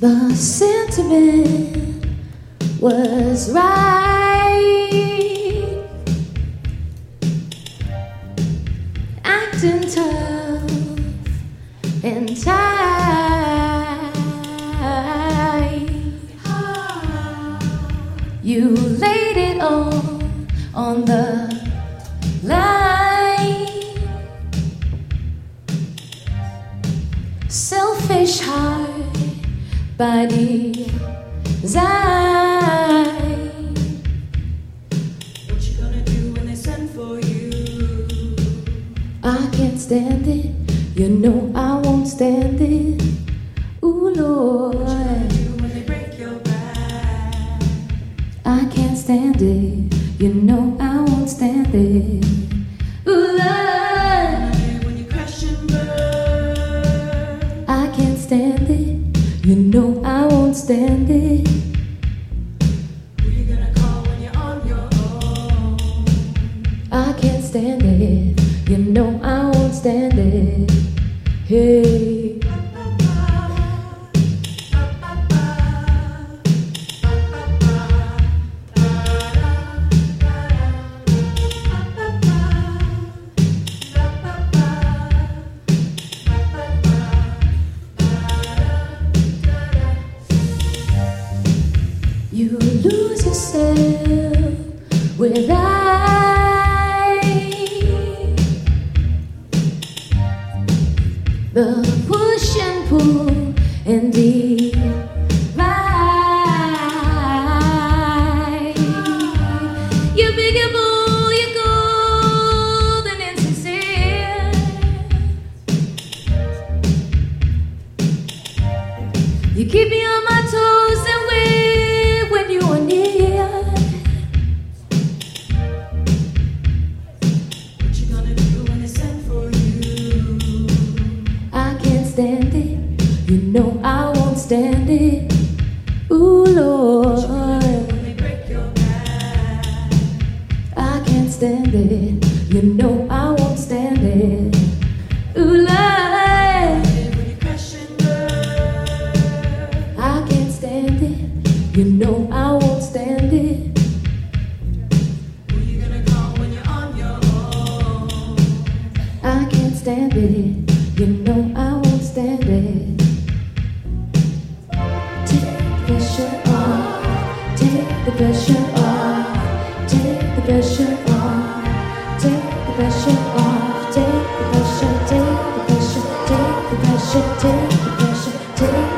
The sentiment was right, acting tough and tight. You laid it all on the line. Selfish heart by design. What you gonna do when they send for you? I can't stand it, you know I won't stand it. Ooh Lord, What you gonna do when they break your back? I can't stand it, you know I won't stand it. Ooh Lord, When you crash and burn, I can't stand it, you know I won't stand it. who you gonna call when you're on your own? I can't stand it, you know I won't stand it. Hey. You lose yourself with the push and pull and divide. You big and bull, you're golden and sincere. You keep me on my toes and weird when you are near. What you gonna do when they send for you? I can't stand it, you know I won't stand it. Ooh Lord, When they break your back, I can't stand it, you know I won't stand it. Ooh Lord, when you crash and burn, I can't stand it, you know I won't stand it. who you gonna call when you're on your own? I can't stand it, you know I won't stand it. Take the pressure off, take the pressure off, take the pressure off, take the pressure off, take the pressure, take the pressure, take the pressure, take the pressure, take.